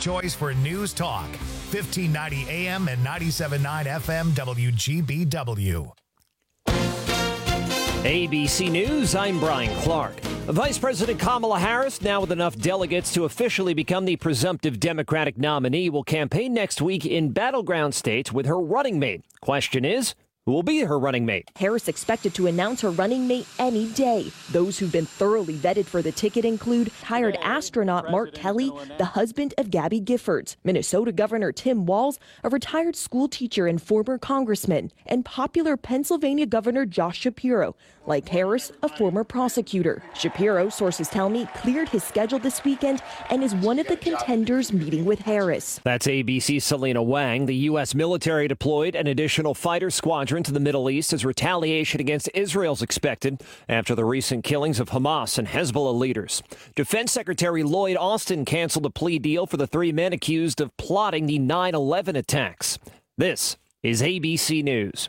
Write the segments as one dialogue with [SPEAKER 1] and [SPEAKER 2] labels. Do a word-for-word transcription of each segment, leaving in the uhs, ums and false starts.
[SPEAKER 1] choice for News Talk, fifteen ninety A M and ninety-seven point nine F M W G B W.
[SPEAKER 2] A B C News, I'm Brian Clark. Vice President Kamala Harris, now with enough delegates to officially become the presumptive Democratic nominee, will campaign next week in battleground states with her running mate. Question is, who will be her running mate?
[SPEAKER 3] Harris expected to announce her running mate any day. Those who've been thoroughly vetted for the ticket include retired astronaut Mark Kelly, the husband of Gabby Giffords, Minnesota Governor Tim Walz, a retired school teacher and former congressman, and popular Pennsylvania Governor Josh Shapiro. Like Harris, a former prosecutor. Shapiro, sources tell me, cleared his schedule this weekend and is one of the contenders meeting with Harris.
[SPEAKER 2] That's A B C's Selena Wang. The U S military deployed an additional fighter squadron to the Middle East as retaliation against Israel's expected after the recent killings of Hamas and Hezbollah leaders. Defense Secretary Lloyd Austin canceled a plea deal for the three men accused of plotting the nine eleven attacks. This is A B C News.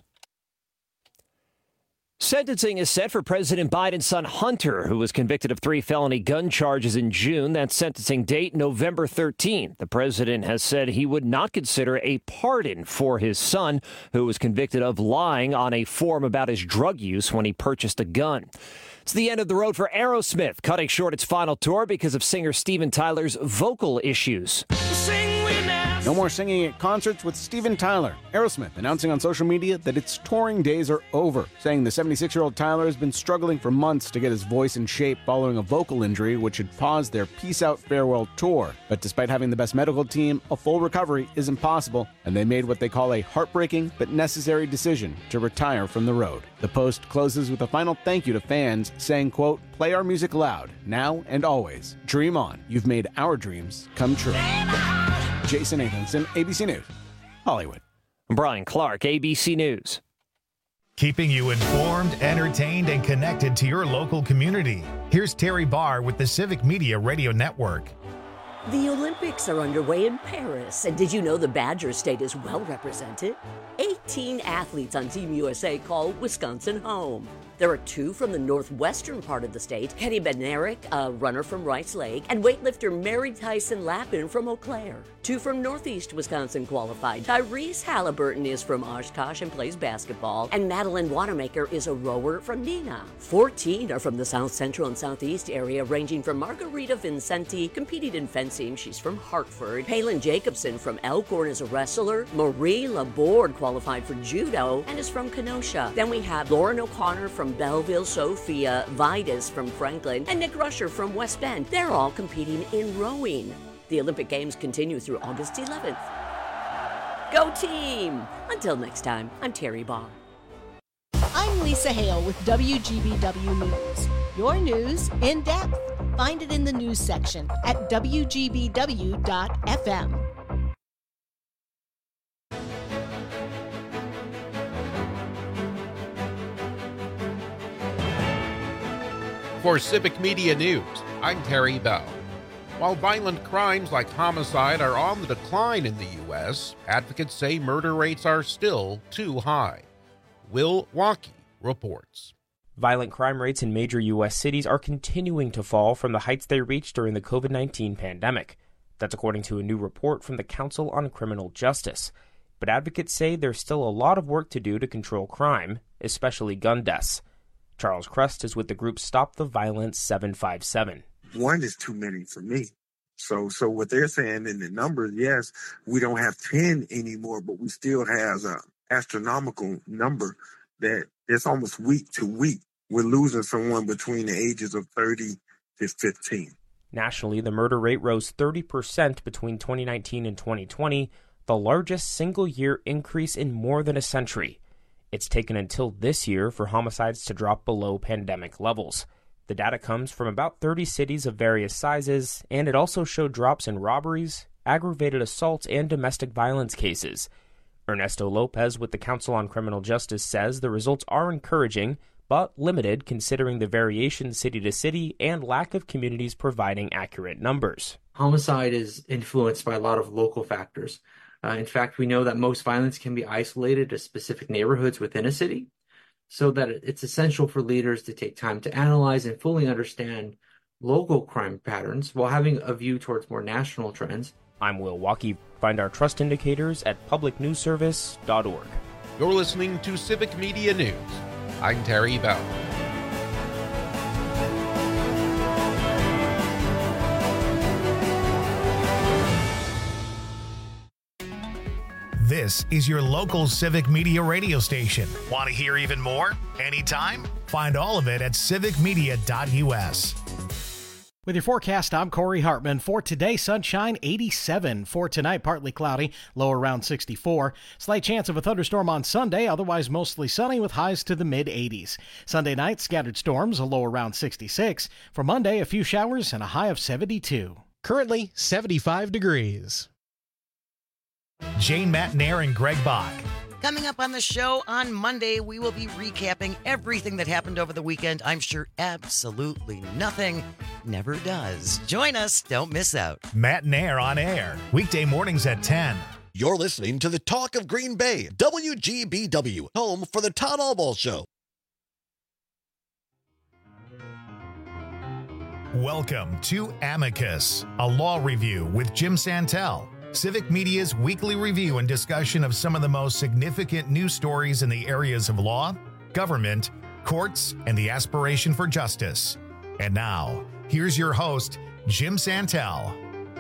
[SPEAKER 2] Sentencing is set for President Biden's son Hunter, who was convicted of three felony gun charges in June. That sentencing date, November thirteenth. The president has said he would not consider a pardon for his son, who was convicted of lying on a form about his drug use when he purchased a gun. It's the end of the road for Aerosmith, cutting short its final tour because of singer Steven Tyler's vocal issues.
[SPEAKER 4] No more singing at concerts with Steven Tyler. Aerosmith announcing on social media that its touring days are over, saying the seventy-six-year-old Tyler has been struggling for months to get his voice in shape following a vocal injury which had paused their Peace Out Farewell tour. But despite having the best medical team, a full recovery is impossible, and they made what they call a heartbreaking but necessary decision to retire from the road. The post closes with a final thank you to fans, saying, quote, "Play our music loud, now and always. Dream on. You've made our dreams come true." Jason Nathanson, A B C News, Hollywood.
[SPEAKER 2] Brian Clark, A B C News.
[SPEAKER 1] Keeping you informed, entertained, and connected to your local community. Here's Terry Barr with the Civic Media Radio Network.
[SPEAKER 5] The Olympics are underway in Paris, and did you know the Badger State is well represented? eighteen athletes on Team U S A call Wisconsin home. There are two from the northwestern part of the state, Kenny Bednarik, a runner from Rice Lake, and weightlifter Mary Tyson Lappin from Eau Claire. Two from northeast Wisconsin qualified. Tyrese Halliburton is from Oshkosh and plays basketball, and Madeline Wanamaker is a rower from Neenah. fourteen are from the south central and southeast area, ranging from Margarita Vincenti, competing in fencing, she's from Hartford. Palin Jacobson from Elkhorn is a wrestler. Marie Laborde qualified for judo and is from Kenosha. Then we have Lauren O'Connor from Belleville, Sophia Vidas from Franklin, and Nick Rusher from West Bend. They're all competing in rowing. The Olympic Games continue through August eleventh. Go team! Until next time, I'm Terry Barr.
[SPEAKER 6] I'm Lisa Hale with W G B W News. Your news in depth. Find it in the news section at W G B W dot F M.
[SPEAKER 7] For Civic Media News, I'm Terry Bell. While violent crimes like homicide are on the decline in the U S, advocates say murder rates are still too high. Will Waukee reports.
[SPEAKER 8] Violent crime rates in major U S cities are continuing to fall from the heights they reached during the covid nineteen pandemic. That's according to a new report from the Council on Criminal Justice. But advocates say there's still a lot of work to do to control crime, especially gun deaths. Charles Crust is with the group Stop the Violence seven five seven.
[SPEAKER 9] One is too many for me. So so what they're saying in the numbers, yes, we don't have ten anymore, but we still have an astronomical number that it's almost week to week. We're losing someone between the ages of thirty to fifteen.
[SPEAKER 8] Nationally, the murder rate rose thirty percent between twenty nineteen and twenty twenty, the largest single-year increase in more than a century. It's taken until this year for homicides to drop below pandemic levels. The data comes from about thirty cities of various sizes, and it also showed drops in robberies, aggravated assaults, and domestic violence cases. Ernesto Lopez with the Council on Criminal Justice says the results are encouraging, but limited considering the variation city to city and lack of communities providing accurate numbers.
[SPEAKER 10] Homicide is influenced by a lot of local factors. Uh, in fact, we know that most violence can be isolated to specific neighborhoods within a city, so that it's essential for leaders to take time to analyze and fully understand local crime patterns while having a view towards more national trends
[SPEAKER 8] I'm Will Walkie. Find our trust indicators at public news service dot org.
[SPEAKER 7] You're listening to Civic Media News. I'm Terry Bell.
[SPEAKER 1] This is your local Civic Media radio station. Want to hear even more? Anytime? Find all of it at civic media dot u s.
[SPEAKER 11] With your forecast, I'm Corey Hartman. For today, sunshine eighty-seven. For tonight, partly cloudy, low around sixty-four. Slight chance of a thunderstorm on Sunday, otherwise mostly sunny with highs to the mid-eighties. Sunday night, scattered storms, a low around sixty-six. For Monday, a few showers and a high of seventy-two.
[SPEAKER 12] Currently, seventy-five degrees.
[SPEAKER 1] Jane Matnair and Greg Bach.
[SPEAKER 13] Coming up on the show on Monday, we will be recapping everything that happened over the weekend. I'm sure absolutely nothing never does. Join us. Don't miss out.
[SPEAKER 1] Matnair on air. Weekday mornings at ten.
[SPEAKER 14] You're listening to the Talk of Green Bay, W G B W, home for the Todd Albaugh Show.
[SPEAKER 1] Welcome to Amicus, a law review with Jim Santel. Civic Media's weekly review and discussion of some of the most significant news stories in the areas of law, government, courts, and the aspiration for justice. And now, here's your host, Jim Santel.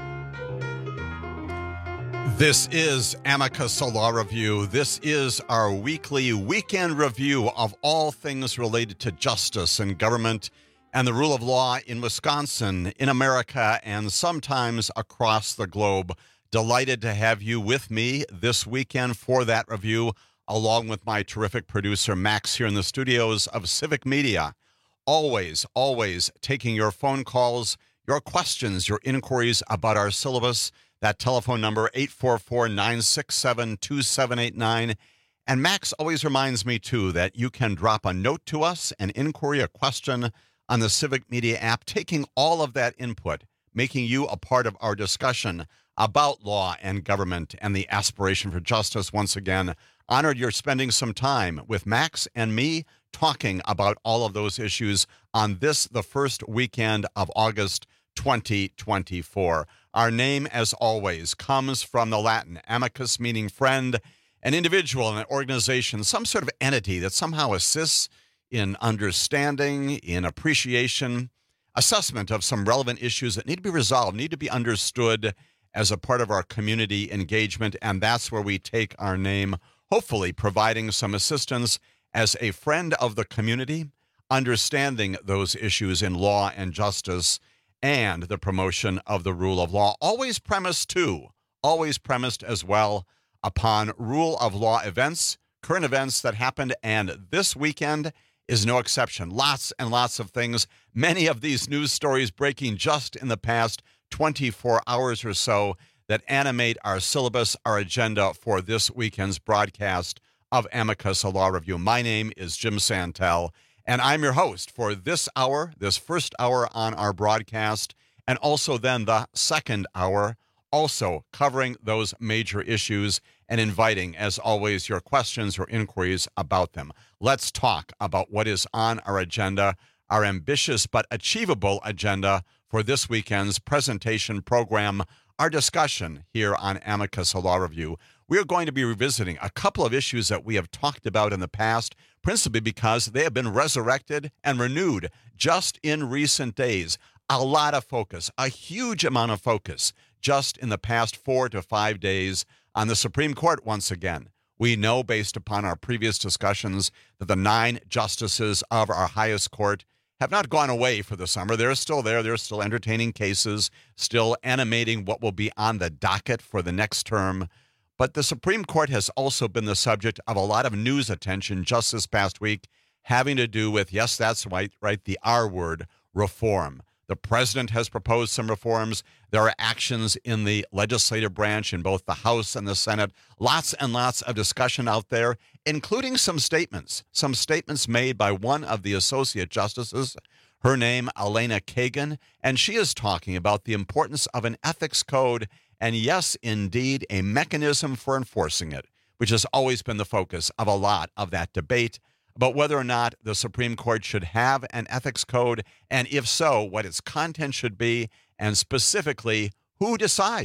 [SPEAKER 15] This is Amicus, a law review. This is our weekly weekend review of all things related to justice and government and the rule of law in Wisconsin, in America, and sometimes across the globe. Delighted to have you with me this weekend for that review, along with my terrific producer, Max, here in the studios of Civic Media. Always, always taking your phone calls, your questions, your inquiries about our syllabus. That telephone number, eight four four, nine six seven, two seven eight nine. And Max always reminds me, too, that you can drop a note to us, an inquiry, a question on the Civic Media app, taking all of that input, making you a part of our discussion about law and government and the aspiration for justice. Once again, honored you're spending some time with Max and me talking about all of those issues on this, the first weekend of August twenty twenty-four. Our name, as always, comes from the Latin amicus, meaning friend, an individual, an organization, some sort of entity that somehow assists in understanding, in appreciation, assessment of some relevant issues that need to be resolved, need to be understood as a part of our community engagement, and that's where we take our name, hopefully providing some assistance as a friend of the community, understanding those issues in law and justice, and the promotion of the rule of law. Always premised, too, always premised as well upon rule of law events, current events that happened, and this weekend is no exception. Lots and lots of things, many of these news stories breaking just in the past twenty-four hours or so that animate our syllabus, our agenda for this weekend's broadcast of Amicus, a law review. My name is Jim Santel, and I'm your host for this hour, this first hour on our broadcast, and also then the second hour, also covering those major issues and inviting, as always, your questions or inquiries about them. Let's talk about what is on our agenda, our ambitious but achievable agenda for this weekend's presentation program, our discussion here on Amicus, a law review. We are going to be revisiting a couple of issues that we have talked about in the past, principally because they have been resurrected and renewed just in recent days. A lot of focus, a huge amount of focus, just in the past four to five days on the Supreme Court once again. We know, based upon our previous discussions, that the nine justices of our highest court have not gone away for the summer. They're still there. They're still entertaining cases, still animating what will be on the docket for the next term. But the Supreme Court has also been the subject of a lot of news attention just this past week, having to do with, yes, that's right, right, the R word, reform. The president has proposed some reforms. There are actions in the legislative branch in both the House and the Senate. Lots and lots of discussion out there, including some statements, some statements made by one of the associate justices, her name Elena Kagan, and she is talking about the importance of an ethics code and, yes, indeed, a mechanism for enforcing it, which has always been the focus of a lot of that debate about whether or not the Supreme Court should have an ethics code, and if so, what its content should be, and specifically, who decides?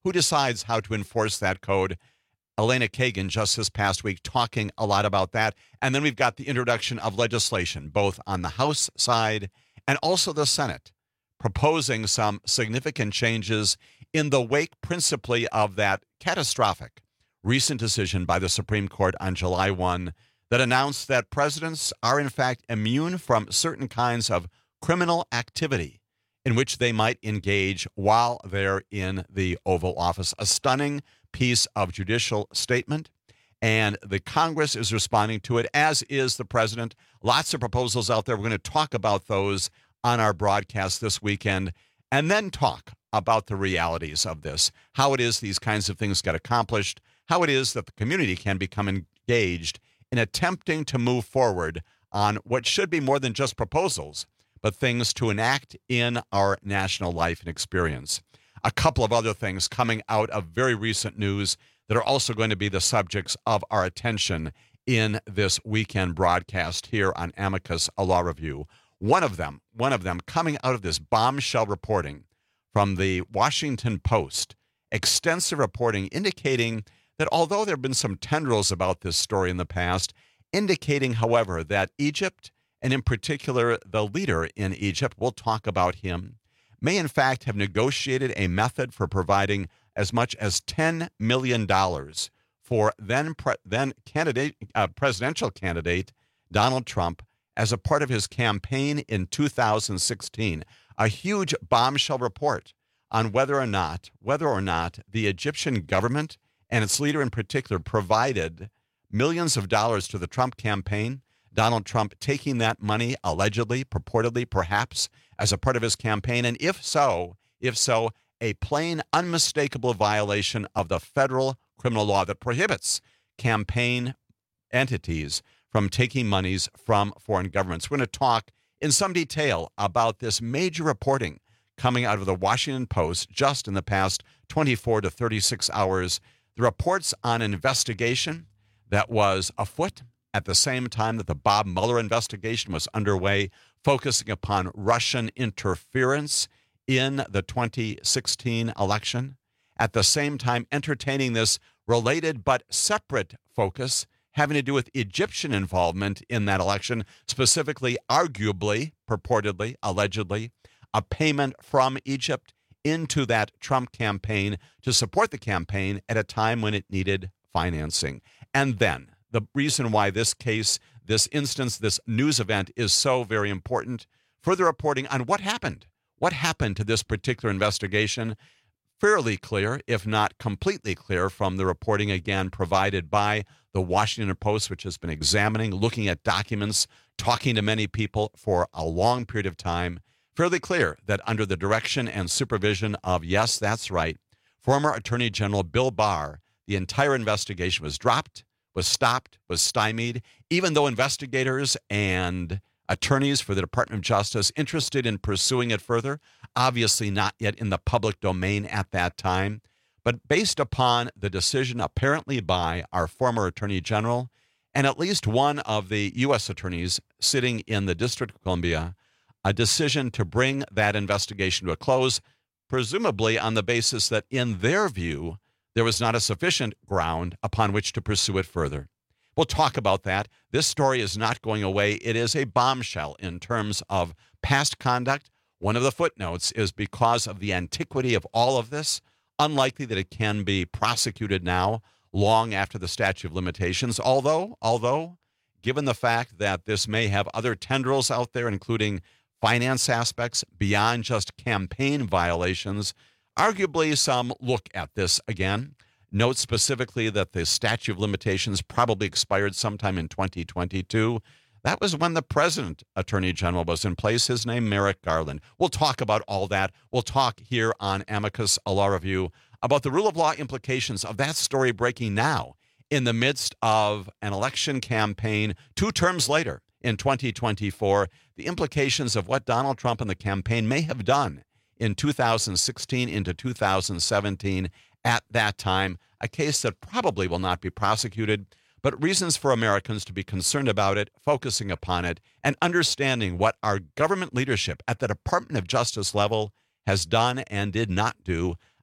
[SPEAKER 15] Who decides how to enforce that code? Elena Kagan just this past week talking a lot about that. And then we've got the introduction of legislation, both on the House side and also the Senate, proposing some significant changes in the wake principally of that catastrophic recent decision by the Supreme Court on July first that announced that presidents are in fact immune from certain kinds of criminal activity in which they might engage while they're in the Oval Office. A stunning piece of judicial statement, and the Congress is responding to it, as is the president. Lots of proposals out there. We're going to talk about those on our broadcast this weekend, and then talk about the realities of this, how it is these kinds of things get accomplished, how it is that the community can become engaged in attempting to move forward on what should be more than just proposals, but things to enact in our national life and experience. A couple of other things coming out of very recent news that are also going to be the subjects of our attention in this weekend broadcast here on Amicus, a Law Review. One of them, one of them coming out of this bombshell reporting from the Washington Post, extensive reporting indicating that although there have been some tendrils about this story in the past, indicating, however, that Egypt, and in particular the leader in Egypt, we'll talk about him, may in fact have negotiated a method for providing as much as ten million dollars for then pre- then candidate uh, presidential candidate Donald Trump as a part of his campaign in two thousand sixteen. A huge bombshell report on whether or not whether or not the Egyptian government and its leader in particular provided millions of dollars to the Trump campaign. Donald Trump taking that money allegedly, purportedly, perhaps, as a part of his campaign. And if so, if so, a plain, unmistakable violation of the federal criminal law that prohibits campaign entities from taking monies from foreign governments. We're going to talk in some detail about this major reporting coming out of the Washington Post just in the past twenty-four to thirty-six hours. The reports on an investigation that was afoot at the same time that the Bob Mueller investigation was underway, focusing upon Russian interference in the twenty sixteen election, at the same time entertaining this related but separate focus having to do with Egyptian involvement in that election, specifically, arguably, purportedly, allegedly, a payment from Egypt into that Trump campaign to support the campaign at a time when it needed financing. And then the reason why this case, this instance, this news event is so very important, further reporting on what happened. What happened to this particular investigation? Fairly clear, if not completely clear, from the reporting again provided by the Washington Post, which has been examining, looking at documents, talking to many people for a long period of time. Fairly clear that under the direction and supervision of, yes, that's right, former Attorney General Bill Barr, the entire investigation was dropped, was stopped, was stymied, even though investigators and attorneys for the Department of Justice interested in pursuing it further, obviously not yet in the public domain at that time, but based upon the decision apparently by our former Attorney General and at least one of the U S attorneys sitting in the District of Columbia, a decision to bring that investigation to a close, presumably on the basis that in their view, there was not a sufficient ground upon which to pursue it further. We'll talk about that. This story is not going away. It is a bombshell in terms of past conduct. One of the footnotes is because of the antiquity of all of this, unlikely that it can be prosecuted now, long after the statute of limitations, although, although, given the fact that this may have other tendrils out there, including finance aspects beyond just campaign violations, arguably some look at this again. Note specifically that the statute of limitations probably expired sometime in twenty twenty-two. That was when the present Attorney General was in place, his name Merrick Garland. We'll talk about all that. We'll talk here on Amicus, a Law Review, about the rule of law implications of that story breaking now in the midst of an election campaign two terms later in twenty twenty-four, the implications of what Donald Trump and the campaign may have done in two thousand sixteen into two thousand seventeen at that time, a case that probably will not be prosecuted, but reasons for Americans to be concerned about it, focusing upon it, and understanding what our government leadership at the Department of Justice level has done and did not do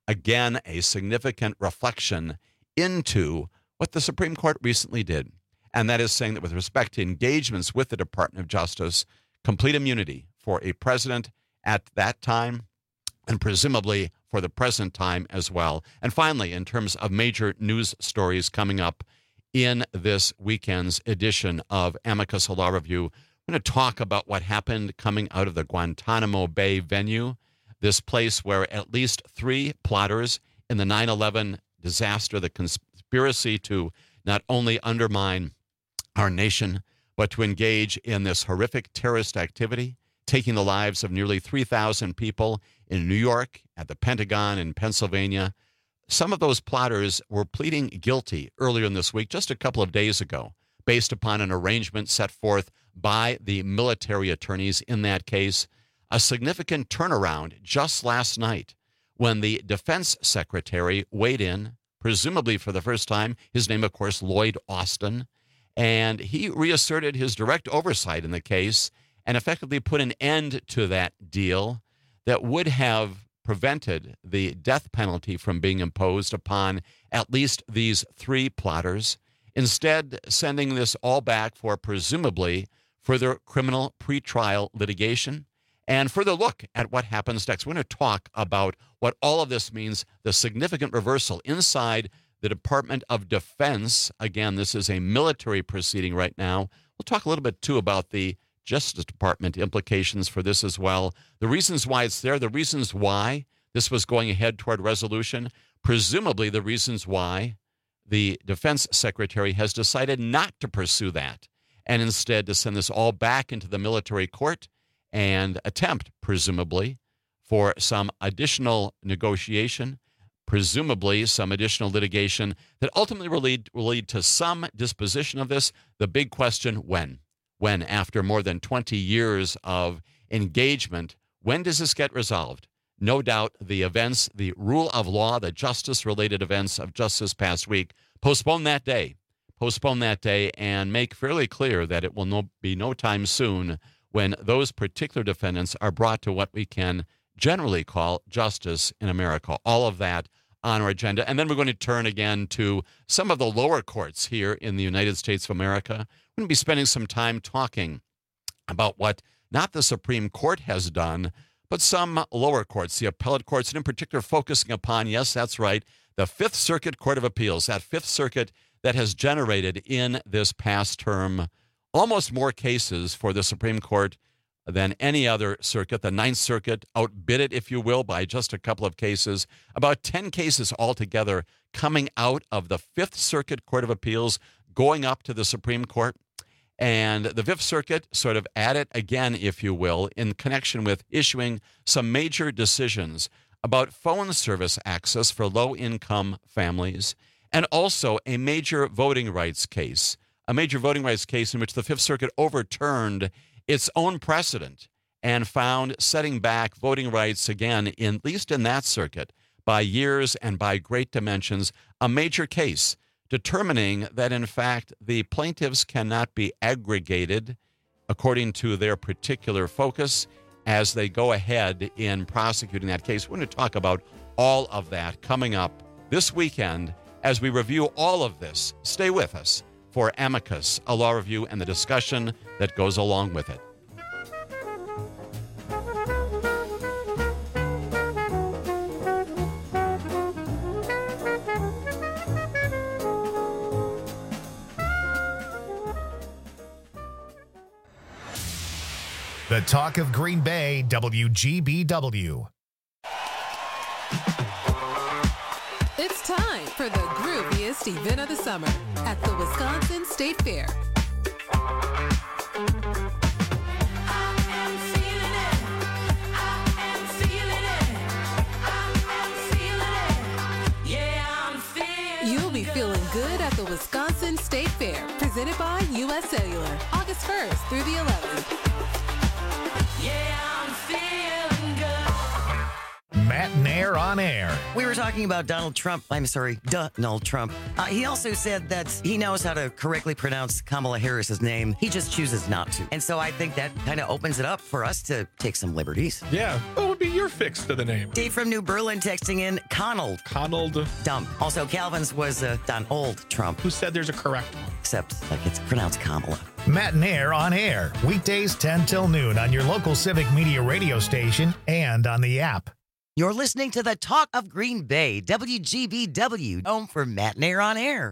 [SPEAKER 15] again, a significant reflection into what the Supreme Court recently did. And that is saying that with respect to engagements with the Department of Justice, complete immunity for a president at that time and presumably for the present time as well. And finally, in terms of major news stories coming up in this weekend's edition of Amicus Law Review, we're going to talk about what happened coming out of the Guantanamo Bay venue, this place where at least three plotters in the nine eleven disaster, the conspiracy to not only undermine our nation, but to engage in this horrific terrorist activity, taking the lives of nearly three thousand people in New York, at the Pentagon, in Pennsylvania. Some of those plotters were pleading guilty earlier in this week, just a couple of days ago, based upon an arrangement set forth by the military attorneys in that case. A significant turnaround just last night when the defense secretary weighed in, presumably for the first time. His name, of course, Lloyd Austin. And he reasserted his direct oversight in the case and effectively put an end to that deal that would have prevented the death penalty from being imposed upon at least these three plotters, instead sending this all back for presumably further criminal pretrial litigation and further look at what happens next. We're going to talk about what all of this means, the significant reversal inside the Department of Defense. Again, this is a military proceeding right now. We'll talk a little bit, too, about the Justice Department implications for this as well. The reasons why it's there, the reasons why this was going ahead toward resolution, presumably the reasons why the Defense Secretary has decided not to pursue that and instead to send this all back into the military court and attempt, presumably, for some additional negotiation, presumably some additional litigation that ultimately will lead, will lead to some disposition of this. The big question, when? When, after more than twenty years of engagement, when does this get resolved? No doubt the events, the rule of law, the justice-related events of just this past week, postpone that day, postpone that day and make fairly clear that it will no, be no time soon when those particular defendants are brought to what we can generally call justice in America. All of that on our agenda. And then we're going to turn again to some of the lower courts here in the United States of America. We're going to be spending some time talking about what not the Supreme Court has done, but some lower courts, the appellate courts, and in particular focusing upon, yes, that's right, the Fifth Circuit Court of Appeals, that Fifth Circuit that has generated in this past term almost more cases for the Supreme Court than any other circuit. The Ninth Circuit outbid it, if you will, by just a couple of cases. About ten cases altogether coming out of the Fifth Circuit Court of Appeals, going up to the Supreme Court. And the Fifth Circuit sort of at it again, if you will, in connection with issuing some major decisions about phone service access for low-income families, and also a major voting rights case, a major voting rights case in which the Fifth Circuit overturned its own precedent and found setting back voting rights again, in, at least in that circuit, by years and by great dimensions, a major case determining that, in fact, the plaintiffs cannot be aggregated according to their particular focus as they go ahead in prosecuting that case. We're going to talk about all of that coming up this weekend as we review all of this. Stay with us for Amicus, a law review, and the discussion that goes along with it.
[SPEAKER 1] The talk of Green Bay, W G B W.
[SPEAKER 16] It's time for the grooviest event of the summer at the Wisconsin State Fair. You'll be feeling good at the Wisconsin State Fair, presented by U S Cellular, August first through the eleventh.
[SPEAKER 13] Yeah, I'm feeling good.
[SPEAKER 1] Matt Nair on air.
[SPEAKER 13] We were talking about Donald Trump. I'm sorry, Donald Trump. Uh, he also said that he knows how to correctly pronounce Kamala Harris's name. He just chooses not to. And so I think that kind of opens it up for us to take some liberties.
[SPEAKER 17] Yeah. What would be your prefix to the name.
[SPEAKER 13] Dave from New Berlin texting in Conald.
[SPEAKER 17] Conald.
[SPEAKER 13] Dumb. Also, Calvin's was uh, Donald Trump.
[SPEAKER 17] Who said there's a correct one?
[SPEAKER 13] Except, like, it's pronounced Kamala.
[SPEAKER 1] Matt and Air on air, weekdays ten till noon on your local Civic Media radio station and on the app.
[SPEAKER 13] You're listening to the Talk of Green Bay, W G B W, home for Matt and Air on air.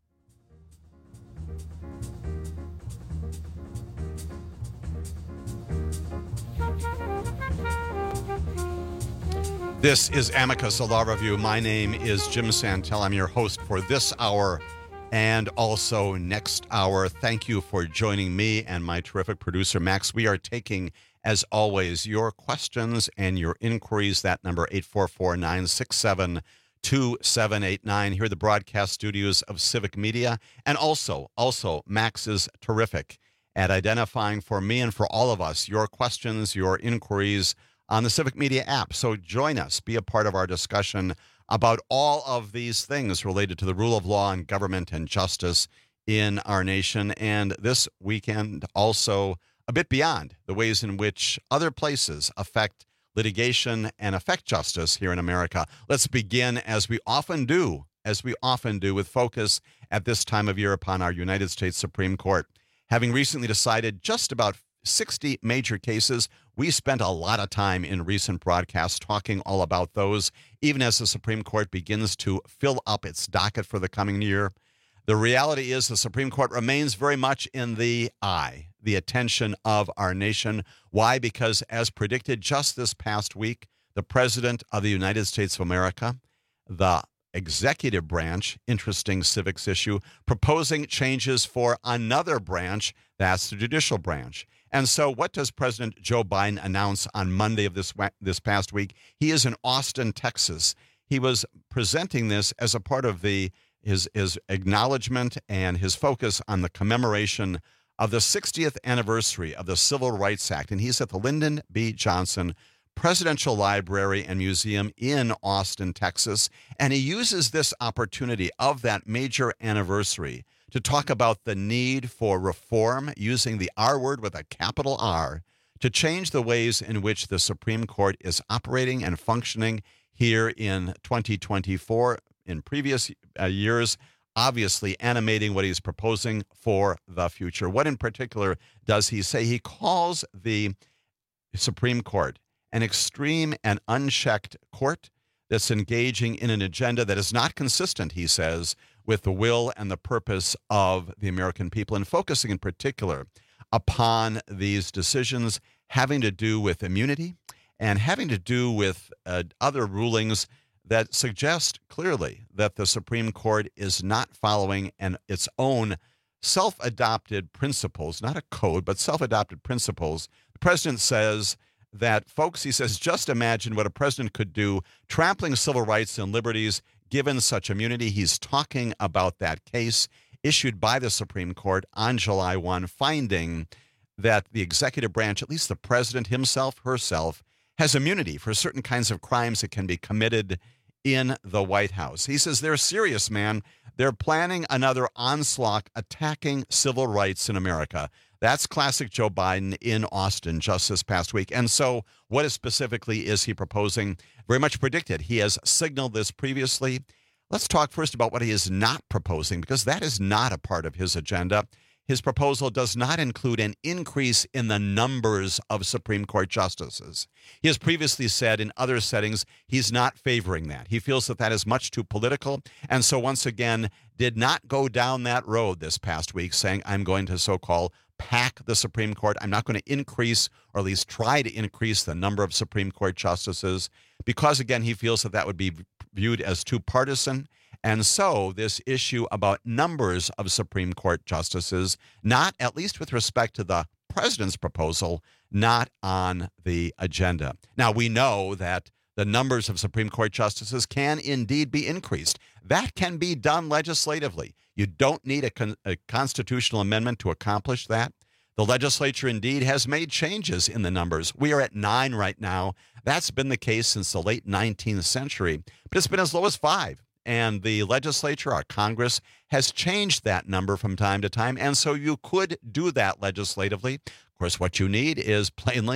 [SPEAKER 15] This is Amicus, a law review. My name is Jim Santel. I'm your host for this hour and also next hour. Thank you for joining me and my terrific producer, Max. We are taking, as always, your questions and your inquiries. That number, eight four four, nine six seven, two seven eight nine. Here are the broadcast studios of Civic Media. And also, also, Max is terrific at identifying for me and for all of us your questions, your inquiries on the Civic Media app. So join us, be a part of our discussion about all of these things related to the rule of law and government and justice in our nation. And this weekend, also a bit beyond the ways in which other places affect litigation and affect justice here in America. Let's begin, as we often do, as we often do, with focus at this time of year upon our United States Supreme Court. Having recently decided just about sixty major cases, we spent a lot of time in recent broadcasts talking all about those, even as the Supreme Court begins to fill up its docket for the coming year. The reality is the Supreme Court remains very much in the eye, the attention of our nation. Why? Because as predicted just this past week, the President of the United States of America, the executive branch, interesting civics issue, proposing changes for another branch, that's the judicial branch. And so what does President Joe Biden announce on Monday of this this past week? He is in Austin, Texas. He was presenting this as a part of the his, his acknowledgement and his focus on the commemoration of the sixtieth anniversary of the Civil Rights Act. And he's at the Lyndon B. Johnson Presidential Library and Museum in Austin, Texas. And he uses this opportunity of that major anniversary to talk about the need for reform, using the R word with a capital R, to change the ways in which the Supreme Court is operating and functioning here in twenty twenty-four. In previous uh, years, obviously animating what he's proposing for the future. What in particular does he say? He calls the Supreme Court an extreme and unchecked court that's engaging in an agenda that is not consistent, he says, with the will and the purpose of the American people, and focusing in particular upon these decisions having to do with immunity and having to do with uh, other rulings that suggest clearly that the Supreme Court is not following an, its own self-adopted principles, not a code, but self-adopted principles. The president says that, folks, he says, just imagine what a president could do trampling civil rights and liberties given such immunity. He's talking about that case issued by the Supreme Court on July first, finding that the executive branch, at least the president himself, herself, has immunity for certain kinds of crimes that can be committed in the White House. He says they're serious, man. They're planning another onslaught attacking civil rights in America. That's classic Joe Biden in Austin just this past week. And so what is specifically is he proposing? Very much predicted. He has signaled this previously. Let's talk first about what he is not proposing, because that is not a part of his agenda. His proposal does not include an increase in the numbers of Supreme Court justices. He has previously said in other settings he's not favoring that. He feels that that is much too political, and so once again did not go down that road this past week, saying I'm going to so-called pack the Supreme Court. I'm not going to increase, or at least try to increase, the number of Supreme Court justices, because, again, he feels that that would be viewed as too partisan. And so this issue about numbers of Supreme Court justices, not, at least with respect to the president's proposal, not on the agenda. Now, we know that the numbers of Supreme Court justices can indeed be increased. That can be done legislatively. You don't need a, con- a constitutional amendment to accomplish that. The legislature indeed has made changes in the numbers. We are at nine right now. That's been the case since the late nineteenth century, but it's been as low as five. And the legislature, our Congress, has changed that number from time to time. And so you could do that legislatively. Of course, what you need is plainly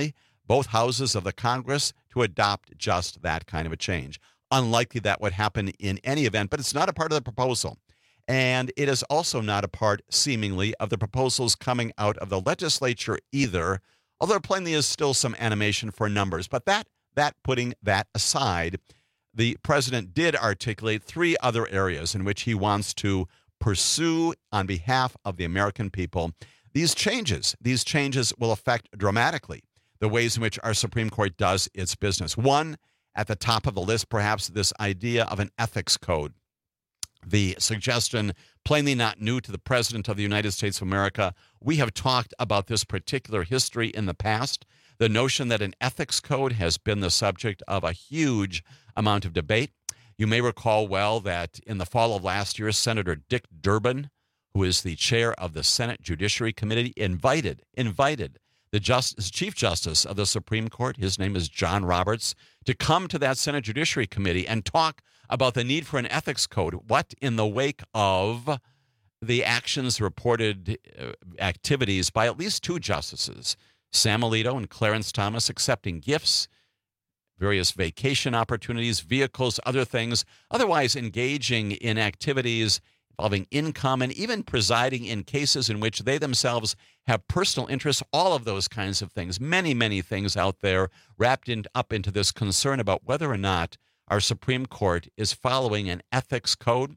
[SPEAKER 15] both houses of the Congress to adopt just that kind of a change. Unlikely that would happen in any event, but it's not a part of the proposal. And it is also not a part, seemingly, of the proposals coming out of the legislature either, although there plainly is still some animation for numbers. But that, that putting that aside, the president did articulate three other areas in which he wants to pursue on behalf of the American people these changes. These changes will affect dramatically the ways in which our Supreme Court does its business. One, at the top of the list, perhaps this idea of an ethics code. The suggestion, plainly not new to the President of the United States of America. We have talked about this particular history in the past. The notion that an ethics code has been the subject of a huge amount of debate. You may recall well that in the fall of last year, Senator Dick Durbin, who is the chair of the Senate Judiciary Committee, invited, invited the Justice, Chief Justice of the Supreme Court, his name is John Roberts, to come to that Senate Judiciary Committee and talk about the need for an ethics code. What, in the wake of the actions, reported uh, activities by at least two justices, Sam Alito and Clarence Thomas, accepting gifts, various vacation opportunities, vehicles, other things, otherwise engaging in activities involving income and even presiding in cases in which they themselves have personal interests, all of those kinds of things, many, many things out there wrapped in, up into this concern about whether or not our Supreme Court is following an ethics code.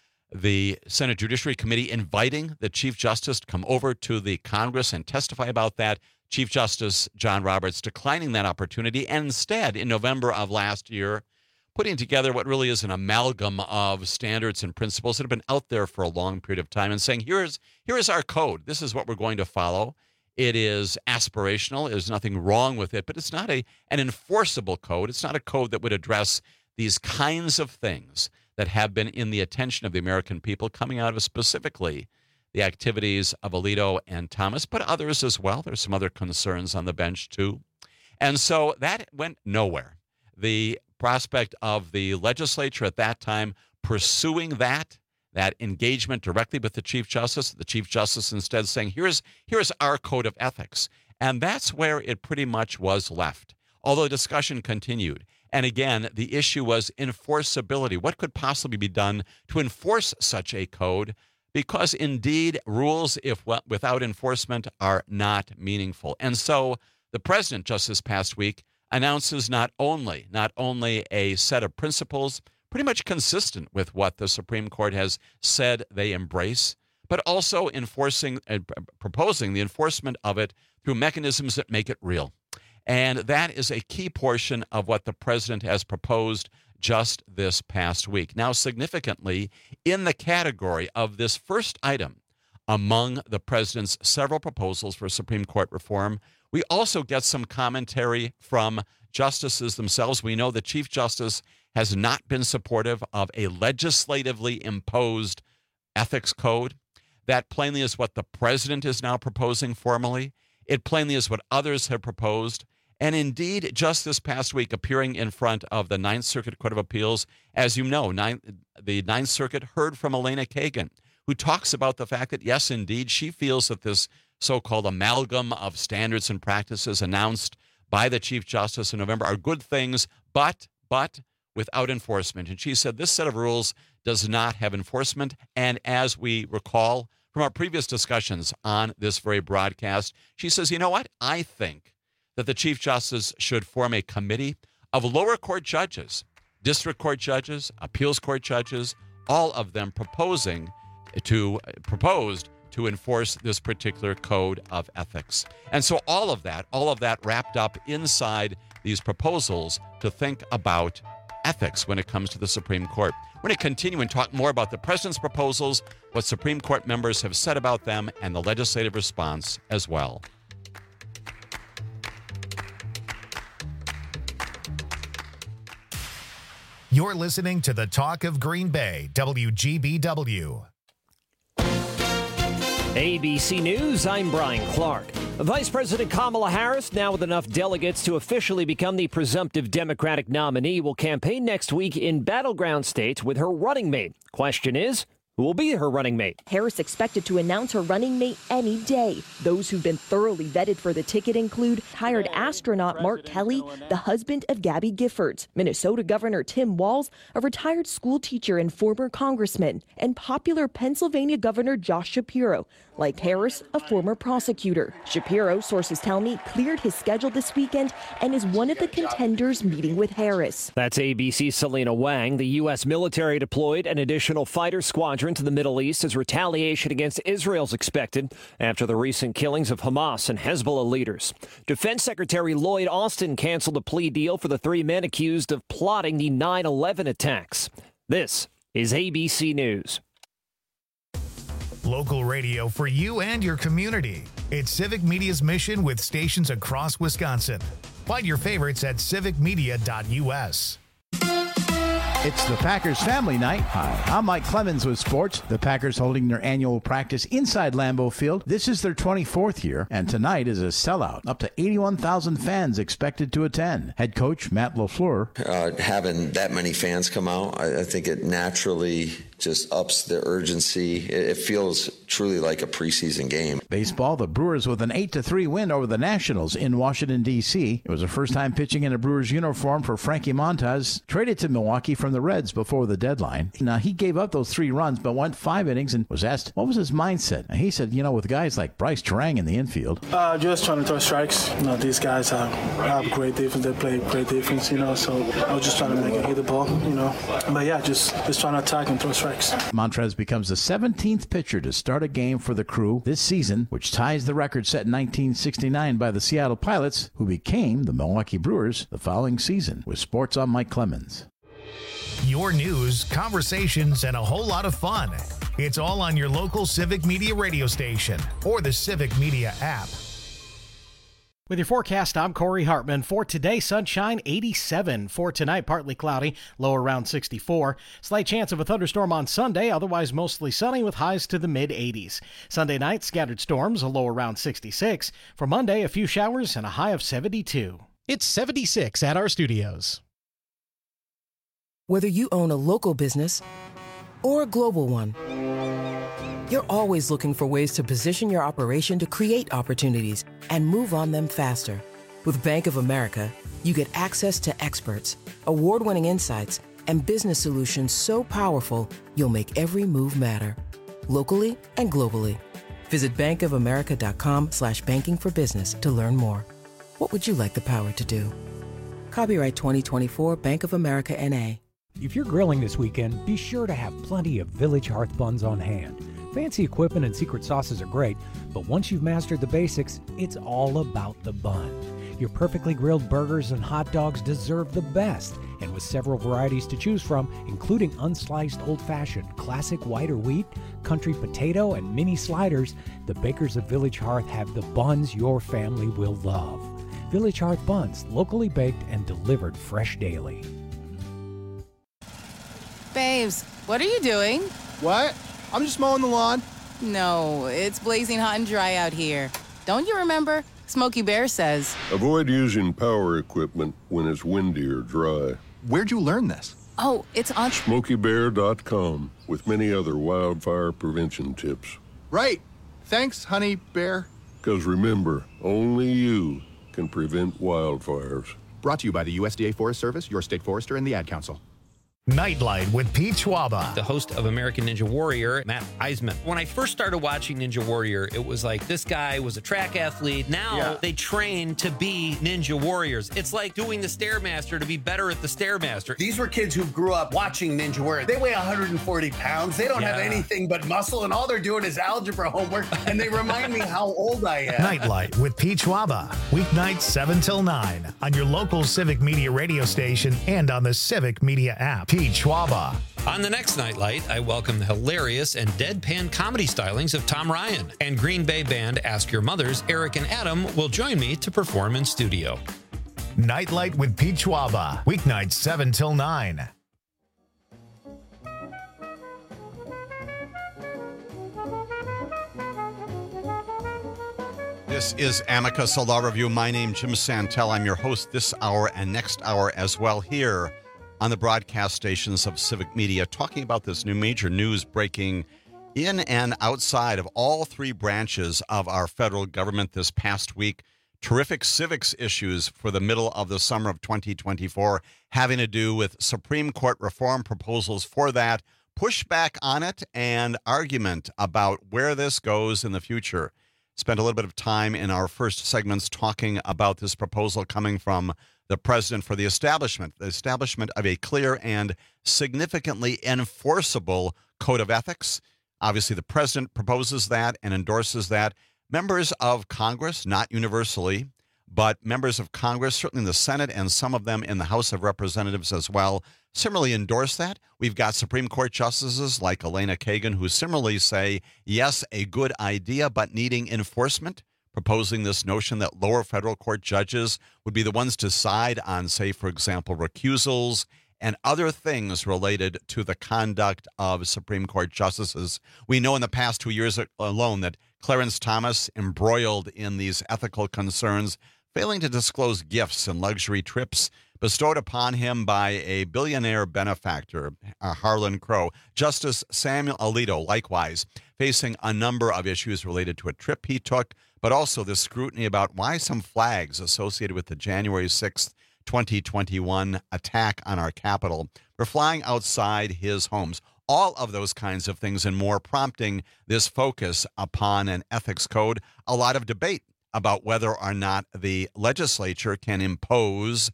[SPEAKER 15] The Senate Judiciary Committee inviting the Chief Justice to come over to the Congress and testify about that. Chief Justice John Roberts declining that opportunity, and instead, in November of last year, putting together what really is an amalgam of standards and principles that have been out there for a long period of time and saying, here's, here is our code. This is what we're going to follow. It is aspirational. There's nothing wrong with it, but it's not a an enforceable code. It's not a code that would address these kinds of things that have been in the attention of the American people, coming out of specifically the activities of Alito and Thomas, but others as well. There's some other concerns on the bench, too. And so that went nowhere. The prospect of the legislature at that time pursuing that, that engagement directly with the Chief Justice, the Chief Justice instead saying, here's, here's our code of ethics. And that's where it pretty much was left, although discussion continued. And again, the issue was enforceability. What could possibly be done to enforce such a code? Because indeed, rules, if without enforcement, are not meaningful. And so the president, just this past week, announces not only, not only a set of principles pretty much consistent with what the Supreme Court has said they embrace, but also enforcing, uh, proposing the enforcement of it through mechanisms that make it real. And that is a key portion of what the president has proposed just this past week. Now, significantly, in the category of this first item among the president's several proposals for Supreme Court reform, we also get some commentary from justices themselves. We know the Chief Justice has not been supportive of a legislatively imposed ethics code. That plainly is what the president is now proposing formally. It plainly is what others have proposed. And indeed, just this past week, appearing in front of the Ninth Circuit Court of Appeals, as you know, Ninth, the Ninth Circuit heard from Elena Kagan, who talks about the fact that, yes, indeed, she feels that this so-called amalgam of standards and practices announced by the Chief Justice in November are good things, but, but without enforcement. And she said this set of rules does not have enforcement. And as we recall from our previous discussions on this very broadcast, she says, you know what? I think that the Chief Justice should form a committee of lower court judges, district court judges, appeals court judges, all of them proposing to proposed to enforce this particular code of ethics. And so all of that, all of that wrapped up inside these proposals to think about ethics when it comes to the Supreme Court. We're going to continue and talk more about the president's proposals, what Supreme Court members have said about them, and the legislative response as well.
[SPEAKER 1] You're listening to the Talk of Green Bay, W G B W.
[SPEAKER 2] A B C News, I'm Brian Clark. Vice President Kamala Harris, now with enough delegates to officially become the presumptive Democratic nominee, will campaign next week in battleground states with her running mate. Question is, who will be her running mate.
[SPEAKER 3] Harris expected to announce her running mate any day. Those who've been thoroughly vetted for the ticket include retired astronaut Mark Kelly, the husband of Gabby Giffords, Minnesota Governor Tim Walz, a retired school teacher and former congressman, and popular Pennsylvania Governor Josh Shapiro. Like Harris, a former prosecutor. Shapiro, sources tell me, cleared his schedule this weekend and is one of the contenders meeting with Harris.
[SPEAKER 2] That's A B C's Selena Wang. The U S military deployed an additional fighter squadron to the Middle East as retaliation against Israel's expected after the recent killings of Hamas and Hezbollah leaders. Defense Secretary Lloyd Austin canceled a plea deal for the three men accused of plotting the nine eleven attacks. This is A B C News.
[SPEAKER 1] Local radio for you and your community. It's Civic Media's mission with stations across Wisconsin. Find your favorites at civic media dot u s.
[SPEAKER 18] It's the Packers family night. Hi, I'm Mike Clemens with sports. The Packers holding their annual practice inside Lambeau Field. This is their twenty-fourth year, and tonight is a sellout. Up to eighty-one thousand fans expected to attend. Head coach Matt LaFleur.
[SPEAKER 19] Uh, having that many fans come out, I, I think it naturally just ups the urgency. It, it feels truly like a preseason game.
[SPEAKER 18] Baseball, the Brewers with an eight to three win over the Nationals in Washington, D C It was the first time pitching in a Brewers uniform for Frankie Montas, traded to Milwaukee from the Reds before the deadline. Now, he gave up those three runs, but went five innings and was asked, what was his mindset? And he said, you know, with guys like Bryce Terang in the infield.
[SPEAKER 20] Uh, just trying to throw strikes. You know, these guys have, have great defense. They play great defense, you know, so I was just trying to make it hit the ball, you know. But, yeah, just, just trying to attack and throw strikes.
[SPEAKER 18] Montrez becomes the seventeenth pitcher to start a game for the Crew this season, which ties the record set in nineteen sixty-nine by the Seattle Pilots, who became the Milwaukee Brewers the following season. With sports, I'm Mike Clemens.
[SPEAKER 1] Your news, conversations, and a whole lot of fun. It's all on your local Civic Media radio station or the Civic Media app.
[SPEAKER 11] With your forecast, I'm Corey Hartman. For today, sunshine, eighty-seven. For tonight, partly cloudy, low around sixty-four. Slight chance of a thunderstorm on Sunday, otherwise mostly sunny with highs to the mid-eighties. Sunday night, scattered storms, a low around sixty-six. For Monday, a few showers and a high of seventy-two.
[SPEAKER 12] It's seventy-six at our studios.
[SPEAKER 21] Whether you own a local business or a global one, you're always looking for ways to position your operation to create opportunities and move on them faster. With Bank of America, you get access to experts, award-winning insights, and business solutions so powerful, you'll make every move matter. Locally and globally. Visit bankofamerica.com slash banking for business to learn more. What would you like the power to do? Copyright twenty twenty-four Bank of America N A.
[SPEAKER 22] If you're grilling this weekend, be sure to have plenty of Village Hearth buns on hand. Fancy equipment and secret sauces are great, but once you've mastered the basics, it's all about the bun. Your perfectly grilled burgers and hot dogs deserve the best, and with several varieties to choose from, including unsliced old-fashioned, classic white or wheat, country potato, and mini sliders, the bakers of Village Hearth have the buns your family will love. Village Hearth buns, locally baked and delivered fresh daily.
[SPEAKER 23] Babes, what are you doing?
[SPEAKER 24] What? I'm just mowing the lawn.
[SPEAKER 23] No, it's blazing hot and dry out here. Don't you remember? Smokey Bear says.
[SPEAKER 25] Avoid using power equipment when it's windy or dry.
[SPEAKER 24] Where'd you learn this?
[SPEAKER 23] Oh, it's on
[SPEAKER 25] smokey bear dot com with many other wildfire prevention tips.
[SPEAKER 24] Right. Thanks, honey bear.
[SPEAKER 25] Because remember, only you can prevent wildfires.
[SPEAKER 24] Brought to you by the U S D A Forest Service, your state forester, and the Ad Council.
[SPEAKER 1] Nightlight with Pete Schwaba.
[SPEAKER 26] The host of American Ninja Warrior, Matt Eisman. When I first started watching Ninja Warrior, it was like this guy was a track athlete. Now yeah. they train to be Ninja Warriors. It's like doing the Stairmaster to be better at the Stairmaster.
[SPEAKER 27] These were kids who grew up watching Ninja Warrior. They weigh one hundred forty pounds. They don't yeah. have anything but muscle, and all they're doing is algebra homework, and they remind me how old I am.
[SPEAKER 1] Nightlight with Pete Schwaba. Weeknights seven till nine on your local Civic Media radio station and on the Civic Media app. Pete Schwaba.
[SPEAKER 26] On the next Nightlight, I welcome the hilarious and deadpan comedy stylings of Tom Ryan. And Green Bay band Ask Your Mothers, Eric and Adam, will join me to perform in studio.
[SPEAKER 1] Nightlight with Pete Schwaba. Weeknights seven till nine.
[SPEAKER 15] This is Amicus, a law review. My name, Jim Santel. I'm your host this hour and next hour as well here on the broadcast stations of Civic Media, talking about this new major news breaking in and outside of all three branches of our federal government this past week. Terrific civics issues for the middle of the summer of twenty twenty-four, having to do with Supreme Court reform proposals for that, pushback on it, and argument about where this goes in the future. Spent a little bit of time in our first segments talking about this proposal coming from the president for the establishment, the establishment of a clear and significantly enforceable code of ethics. Obviously, the president proposes that and endorses that. Members of Congress, not universally, but members of Congress, certainly in the Senate and some of them in the House of Representatives as well, similarly endorse that. We've got Supreme Court justices like Elena Kagan who similarly say, yes, a good idea, but needing enforcement, proposing this notion that lower federal court judges would be the ones to decide on, say, for example, recusals and other things related to the conduct of Supreme Court justices. We know in the past two years alone that Clarence Thomas, embroiled in these ethical concerns, failing to disclose gifts and luxury trips bestowed upon him by a billionaire benefactor, uh, Harlan Crow. Justice Samuel Alito, likewise, facing a number of issues related to a trip he took, but also the scrutiny about why some flags associated with the January sixth, twenty twenty-one attack on our Capitol were flying outside his homes. All of those kinds of things and more, prompting this focus upon an ethics code. A lot of debate about whether or not the legislature can impose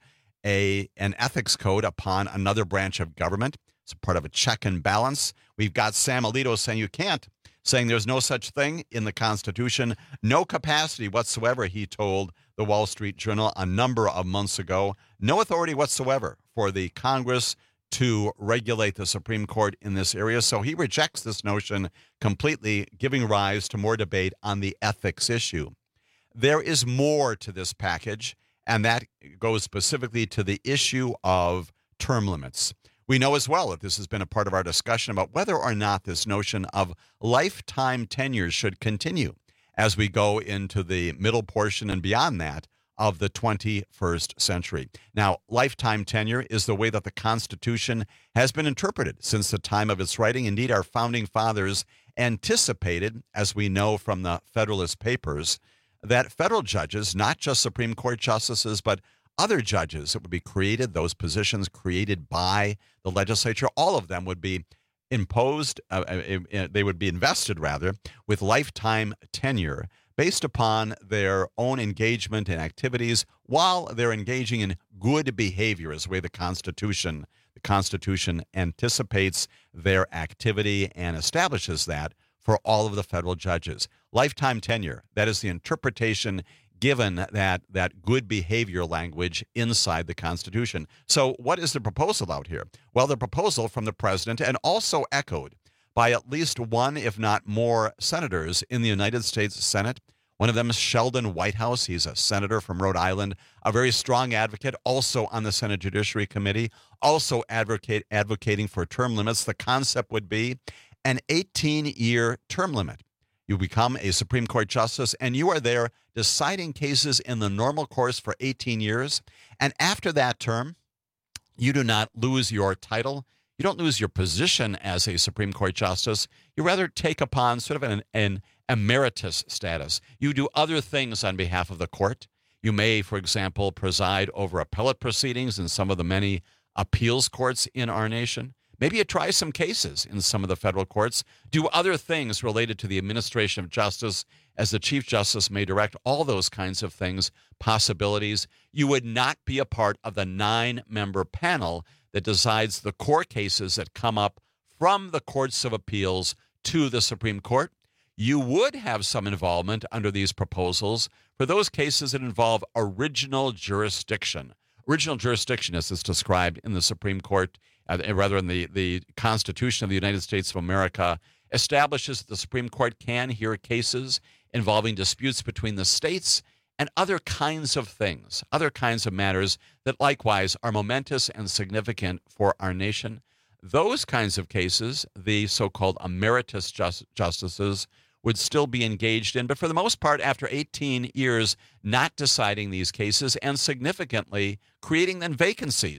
[SPEAKER 15] a an ethics code upon another branch of government. It's part of a check and balance. We've got Sam Alito saying you can't, saying there's no such thing in the Constitution, no capacity whatsoever, he told the Wall Street Journal a number of months ago, no authority whatsoever for the Congress to regulate the Supreme Court in this area. So he rejects this notion completely, giving rise to more debate on the ethics issue. There is more to this package, and that goes specifically to the issue of term limits. We know as well that this has been a part of our discussion about whether or not this notion of lifetime tenures should continue as we go into the middle portion and beyond that of the twenty-first century. Now, lifetime tenure is the way that the Constitution has been interpreted since the time of its writing. Indeed, our founding fathers anticipated, as we know from the Federalist Papers, that federal judges, not just Supreme Court justices, but other judges that would be created, those positions created by the legislature, all of them would be imposed, uh, uh, they would be invested, rather, with lifetime tenure based upon their own engagement in activities while they're engaging in good behavior, is the way the Constitution, the Constitution anticipates their activity and establishes that for all of the federal judges. Lifetime tenure, that is the interpretation given that that good behavior language inside the Constitution. So what is the proposal out here? Well, the proposal from the president, and also echoed by at least one, if not more, senators in the United States Senate. One of them is Sheldon Whitehouse. He's a senator from Rhode Island, a very strong advocate, also on the Senate Judiciary Committee, also advocate, advocating for term limits. The concept would be an eighteen-year term limit. You become a Supreme Court justice, and you are there deciding cases in the normal course for eighteen years. And after that term, you do not lose your title. You don't lose your position as a Supreme Court justice. You rather take upon sort of an, an emeritus status. You do other things on behalf of the court. You may, for example, preside over appellate proceedings in some of the many appeals courts in our nation. Maybe you try some cases in some of the federal courts. Do other things related to the administration of justice, as the Chief Justice may direct, all those kinds of things, possibilities. You would not be a part of the nine-member panel that decides the core cases that come up from the courts of appeals to the Supreme Court. You would have some involvement under these proposals for those cases that involve original jurisdiction. Original jurisdiction, as is described in the Supreme Court, uh, rather in the, the Constitution of the United States of America, establishes that the Supreme Court can hear cases involving disputes between the states and other kinds of things, other kinds of matters that likewise are momentous and significant for our nation. Those kinds of cases, the so-called emeritus just, justices, would still be engaged in, but for the most part, after eighteen years, not deciding these cases and significantly creating then vacancies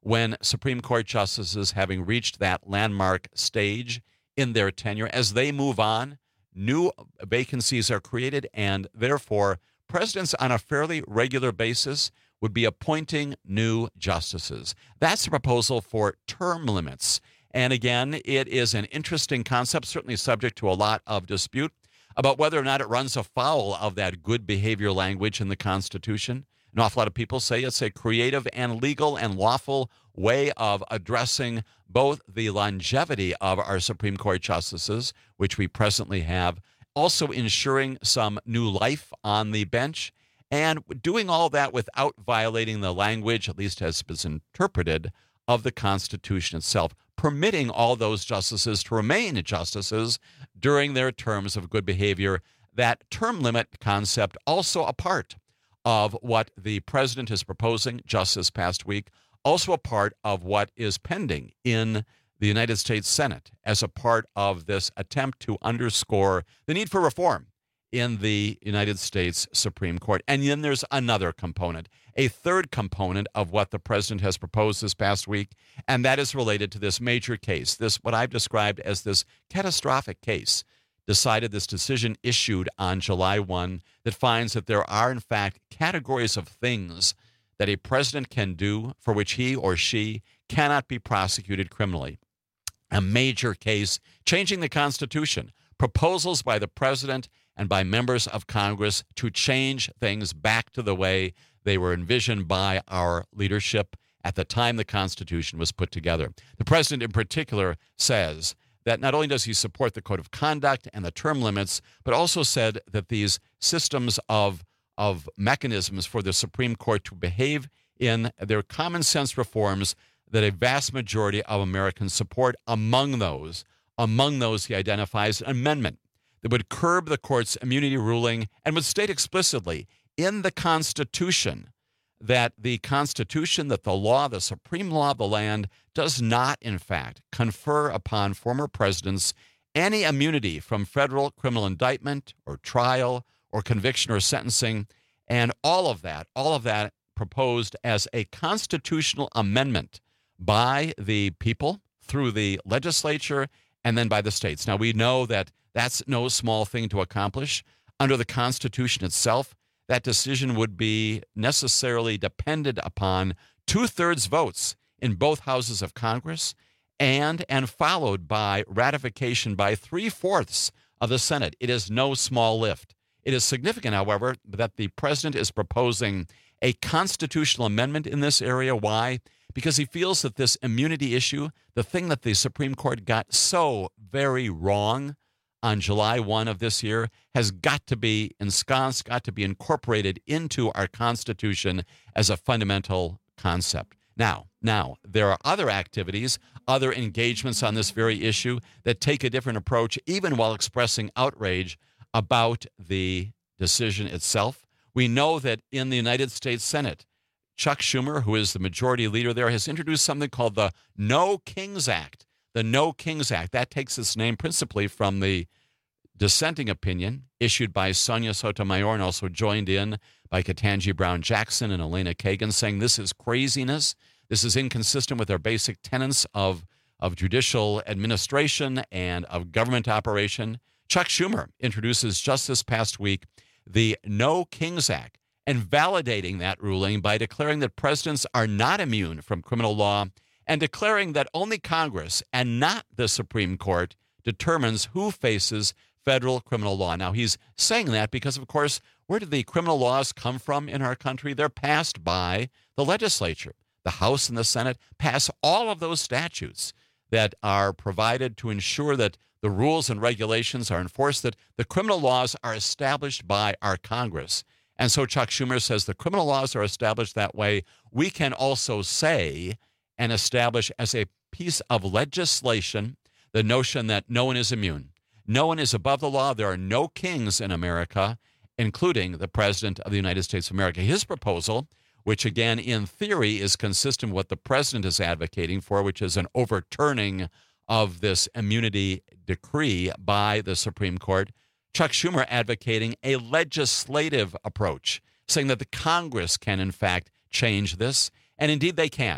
[SPEAKER 15] when Supreme Court justices, having reached that landmark stage in their tenure, as they move on, new vacancies are created, and therefore presidents on a fairly regular basis would be appointing new justices. That's the proposal for term limits. And again, it is an interesting concept, certainly subject to a lot of dispute about whether or not it runs afoul of that good behavior language in the Constitution. An awful lot of people say it's a creative and legal and lawful way of addressing both the longevity of our Supreme Court justices, which we presently have, also ensuring some new life on the bench, and doing all that without violating the language, at least as it's interpreted, of the Constitution itself, permitting all those justices to remain justices during their terms of good behavior. That term limit concept also a part of what the president is proposing just this past week, also a part of what is pending in the United States Senate as a part of this attempt to underscore the need for reform in the United States Supreme Court. And then there's another component, a third component of what the president has proposed this past week, and that is related to this major case, this what I've described as this catastrophic case, decided this decision issued on July first that finds that there are, in fact, categories of things that a president can do for which he or she cannot be prosecuted criminally. A major case changing the Constitution, proposals by the president and by members of Congress to change things back to the way they were envisioned by our leadership at the time the Constitution was put together. The president in particular says that not only does he support the code of conduct and the term limits, but also said that these systems of, of mechanisms for the Supreme Court to behave in their common sense reforms that a vast majority of Americans support. Among those, among those he identifies an amendment that would curb the court's immunity ruling and would state explicitly in the Constitution that the Constitution, that the law, the supreme law of the land, does not, in fact, confer upon former presidents any immunity from federal criminal indictment or trial or conviction or sentencing. And all of that, all of that proposed as a constitutional amendment by the people through the legislature and then by the states. Now, we know that that's no small thing to accomplish. Under the Constitution itself, that decision would be necessarily dependent upon two-thirds votes in both houses of Congress and and followed by ratification by three-fourths of the Senate. It is no small lift. It is significant, however, that the president is proposing a constitutional amendment in this area. Why? Because he feels that this immunity issue, the thing that the Supreme Court got so very wrong on July first of this year, has got to be ensconced, got to be incorporated into our Constitution as a fundamental concept. Now, now, there are other activities, other engagements on this very issue that take a different approach, even while expressing outrage about the decision itself. We know that in the United States Senate, Chuck Schumer, who is the majority leader there, has introduced something called the No Kings Act. The No Kings Act, that takes its name principally from the dissenting opinion issued by Sonia Sotomayor and also joined in by Ketanji Brown Jackson and Elena Kagan, saying this is craziness. This is inconsistent with our basic tenets of, of judicial administration and of government operation. Chuck Schumer introduces just this past week the No Kings Act and validating that ruling by declaring that presidents are not immune from criminal law and declaring that only Congress and not the Supreme Court determines who faces federal criminal law. Now, he's saying that because, of course, where do the criminal laws come from in our country? They're passed by the legislature. The House and the Senate pass all of those statutes that are provided to ensure that the rules and regulations are enforced, that the criminal laws are established by our Congress. And so Chuck Schumer says the criminal laws are established that way. We can also say and establish as a piece of legislation the notion that no one is immune. No one is above the law. There are no kings in America, including the President of the United States of America. His proposal, which again in theory is consistent with what the president is advocating for, which is an overturning of this immunity decree by the Supreme Court, Chuck Schumer advocating a legislative approach, saying that the Congress can in fact change this, and indeed they can.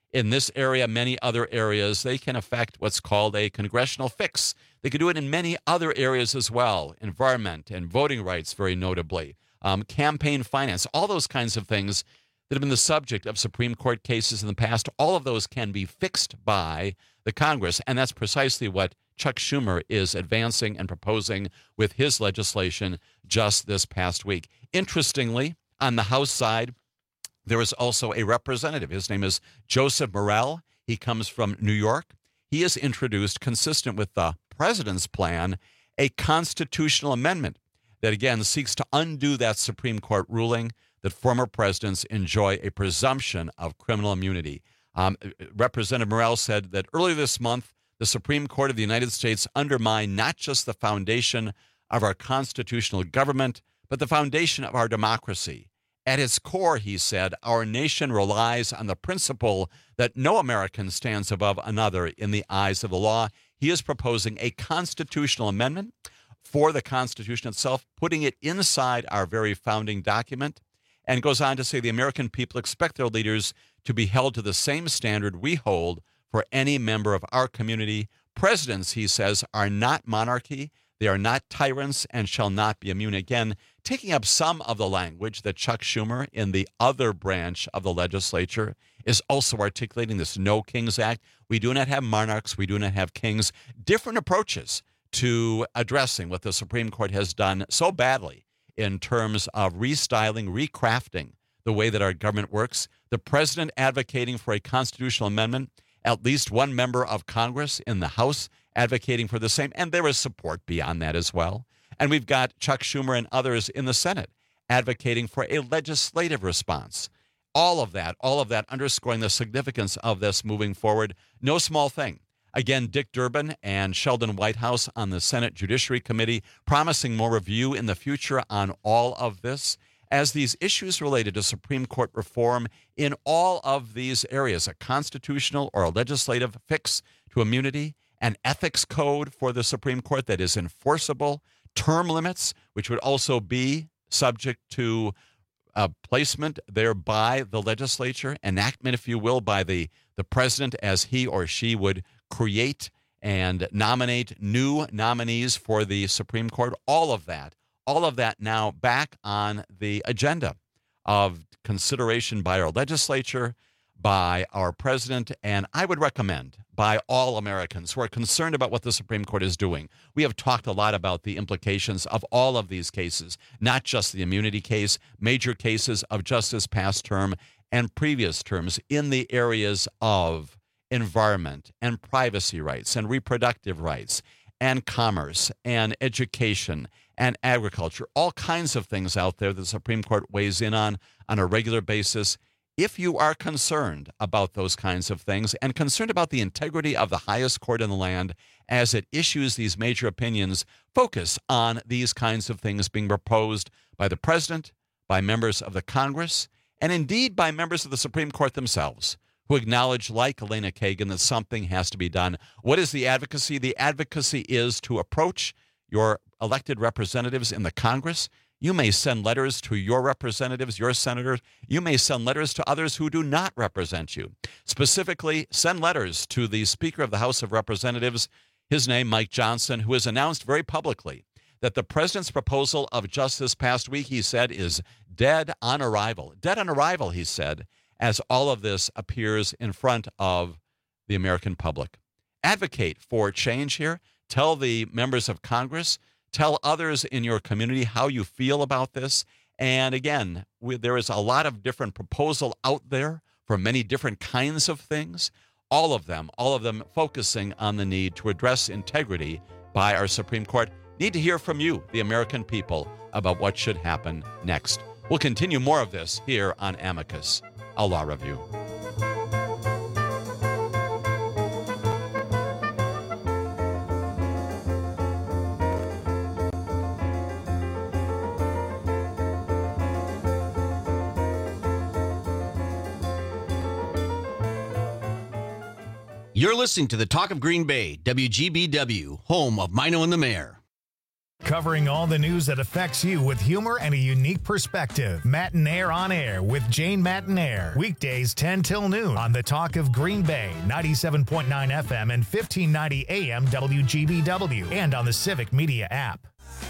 [SPEAKER 15] in this area, many other areas. They can affect what's called a congressional fix. They could do it in many other areas as well, environment and voting rights, very notably, um, campaign finance, all those kinds of things that have been the subject of Supreme Court cases in the past. All of those can be fixed by the Congress, and that's precisely what Chuck Schumer is advancing and proposing with his legislation just this past week. Interestingly, on the House side, there is also a representative. His name is Joseph Morell. He comes from New York. He has introduced, consistent with the president's plan, a constitutional amendment that, again, seeks to undo that Supreme Court ruling that former presidents enjoy a presumption of criminal immunity. Um, Representative Morell said that earlier this month, the Supreme Court of the United States undermined not just the foundation of our constitutional government, but the foundation of our democracy. At its core, he said, our nation relies on the principle that no American stands above another in the eyes of the law. He is proposing a constitutional amendment for the Constitution itself, putting it inside our very founding document, and goes on to say the American people expect their leaders to be held to the same standard we hold for any member of our community. Presidents, he says, are not monarchy. They are not tyrants and shall not be immune. Again, taking up some of the language that Chuck Schumer in the other branch of the legislature is also articulating, this No Kings Act. We do not have monarchs. We do not have kings. Different approaches to addressing what the Supreme Court has done so badly in terms of restyling, recrafting the way that our government works. The president advocating for a constitutional amendment, at least one member of Congress in the House advocating for the same, and there is support beyond that as well. And we've got Chuck Schumer and others in the Senate advocating for a legislative response. All of that, all of that underscoring the significance of this moving forward. No small thing. Again, Dick Durbin and Sheldon Whitehouse on the Senate Judiciary Committee promising more review in the future on all of this, as these issues related to Supreme Court reform in all of these areas, a constitutional or a legislative fix to immunity, an ethics code for the Supreme Court that is enforceable, term limits, which would also be subject to uh, placement there by the legislature, enactment, if you will, by the, the president as he or she would create and nominate new nominees for the Supreme Court. All of that, all of that now back on the agenda of consideration by our legislature, by our president, and I would recommend by all Americans who are concerned about what the Supreme Court is doing. We have talked a lot about the implications of all of these cases, not just the immunity case, major cases of just this past term and previous terms in the areas of environment and privacy rights and reproductive rights and commerce and education and agriculture, all kinds of things out there that the Supreme Court weighs in on on a regular basis. If you are concerned about those kinds of things and concerned about the integrity of the highest court in the land as it issues these major opinions, focus on these kinds of things being proposed by the president, by members of the Congress, and indeed by members of the Supreme Court themselves, who acknowledge, like Elena Kagan, that something has to be done. What is the advocacy? The advocacy is to approach your elected representatives in the Congress. You may send letters to your representatives, your senators. You may send letters to others who do not represent you. Specifically, send letters to the Speaker of the House of Representatives, his name, Mike Johnson, who has announced very publicly that the president's proposal of just this past week, he said, is dead on arrival. Dead on arrival, he said, as all of this appears in front of the American public. Advocate for change here. Tell the members of Congress, tell others in your community how you feel about this. And again, we, there is a lot of different proposal out there for many different kinds of things. All of them, all of them focusing on the need to address integrity by our Supreme Court. Need to hear from you, the American people, about what should happen next. We'll continue more of this here on Amicus, a law review.
[SPEAKER 4] You're listening to the Talk of Green Bay, W G B W, home of Mino and the Mayor.
[SPEAKER 1] Covering all the news that affects you with humor and a unique perspective. Matinaire on Air with Jane Matinaire. Weekdays ten till noon on the Talk of Green Bay, ninety-seven point nine F M and fifteen ninety A M W G B W, and on the Civic Media app.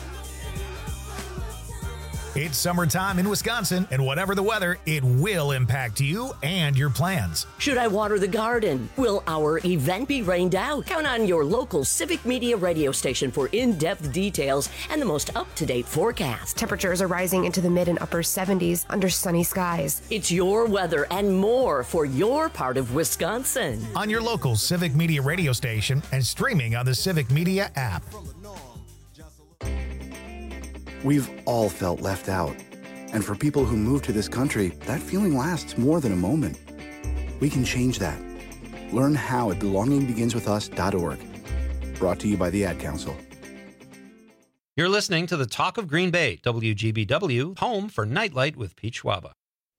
[SPEAKER 1] It's summertime in Wisconsin, and whatever the weather, it will impact you and your plans.
[SPEAKER 4] Should I water the garden? Will our event be rained out? Count on your local Civic Media radio station for in-depth details and the most up-to-date forecast.
[SPEAKER 5] Temperatures are rising into the mid and upper seventies under sunny skies.
[SPEAKER 4] It's your weather and more for your part of Wisconsin.
[SPEAKER 1] On your local Civic Media radio station and streaming on the Civic Media app.
[SPEAKER 6] We've all felt left out. And for people who move to this country, that feeling lasts more than a moment. We can change that. Learn how at belonging begins with us dot org. Brought to you by the Ad Council.
[SPEAKER 7] You're listening to the Talk of Green Bay, W G B W, home for Nightlight with Pete Schwaba.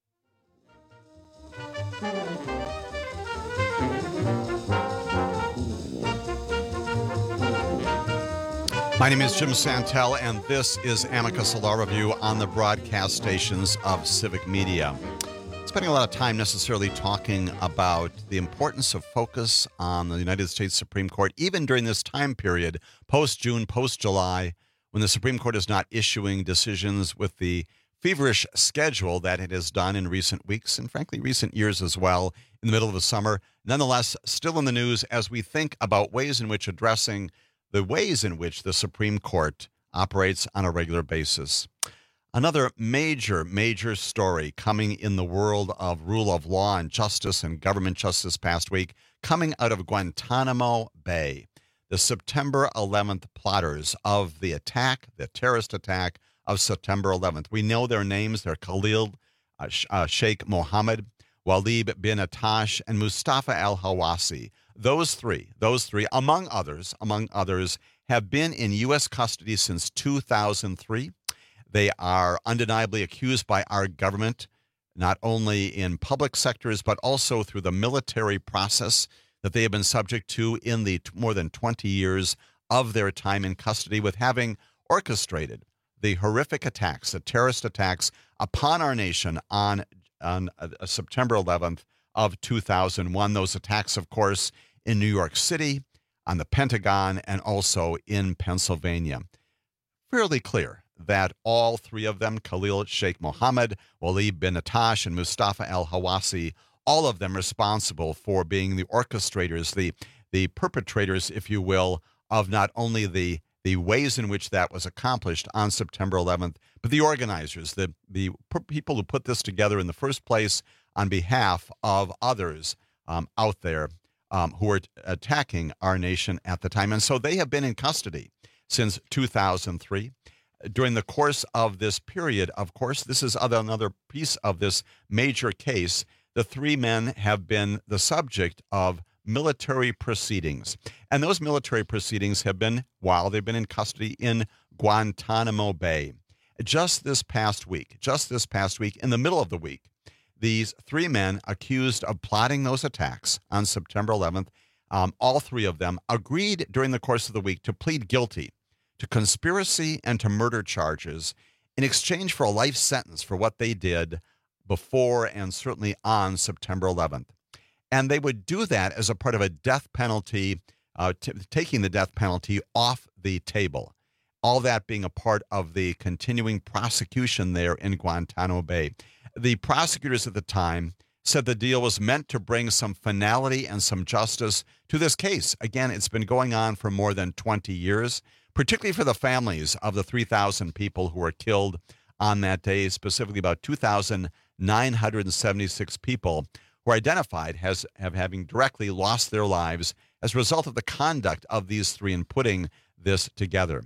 [SPEAKER 15] My name is Jim Santel, and this is Amicus Law Review on the broadcast stations of Civic Media. Spending a lot of time necessarily talking about the importance of focus on the United States Supreme Court, even during this time period, post-June, post-July, when the Supreme Court is not issuing decisions with the feverish schedule that it has done in recent weeks and, frankly, recent years as well, in the middle of the summer. Nonetheless, still in the news as we think about ways in which addressing the ways in which the Supreme Court operates on a regular basis. Another major, major story coming in the world of rule of law and justice and government justice past week, coming out of Guantanamo Bay. The September eleventh plotters of the attack, the terrorist attack of September eleventh. We know their names. They're Khalil uh, uh, Sheikh Mohammed, Walid bin Attash, and Mustafa al-Hawasi. Those three, those three, among others, among others, have been in U S custody since two thousand three. They are undeniably accused by our government, not only in public sectors, but also through the military process that they have been subject to in the t- more than twenty years of their time in custody, with having orchestrated the horrific attacks, the terrorist attacks upon our nation on, on uh, September eleventh of two thousand one. Those attacks, of course, in New York City, on the Pentagon, and also in Pennsylvania. Fairly clear that all three of them, Khalil Sheikh Mohammed, Walid bin Attash, and Mustafa al-Hawasi, all of them responsible for being the orchestrators, the the perpetrators, if you will, of not only the the ways in which that was accomplished on September eleventh, but the organizers, the, the people who put this together in the first place on behalf of others um, out there um, who were attacking our nation at the time. And so they have been in custody since two thousand three. During the course of this period, of course, this is other, another piece of this major case. The three men have been the subject of military proceedings. And those military proceedings have been while they've been in custody in Guantanamo Bay. Just this past week, just this past week, in the middle of the week, these three men accused of plotting those attacks on September eleventh, um, all three of them agreed during the course of the week to plead guilty to conspiracy and to murder charges in exchange for a life sentence for what they did before and certainly on September eleventh. And they would do that as a part of a death penalty, uh, t- taking the death penalty off the table. All that being a part of the continuing prosecution there in Guantanamo Bay. The prosecutors at the time said the deal was meant to bring some finality and some justice to this case. Again, it's been going on for more than twenty years, particularly for the families of the three thousand people who were killed on that day, specifically about two thousand nine hundred seventy-six people who are identified as have having directly lost their lives as a result of the conduct of these three in putting this together.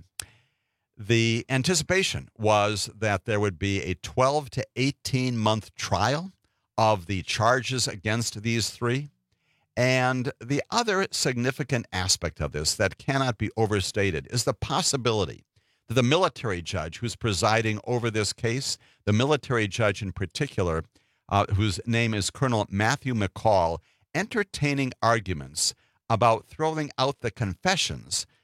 [SPEAKER 15] The anticipation was that there would be a twelve to eighteen month trial of the charges against these three. And the other significant aspect of this that cannot be overstated is the possibility that the military judge who's presiding over this case, the military judge in particular, uh, whose name is Colonel Matthew McCall, entertaining arguments about throwing out the confessions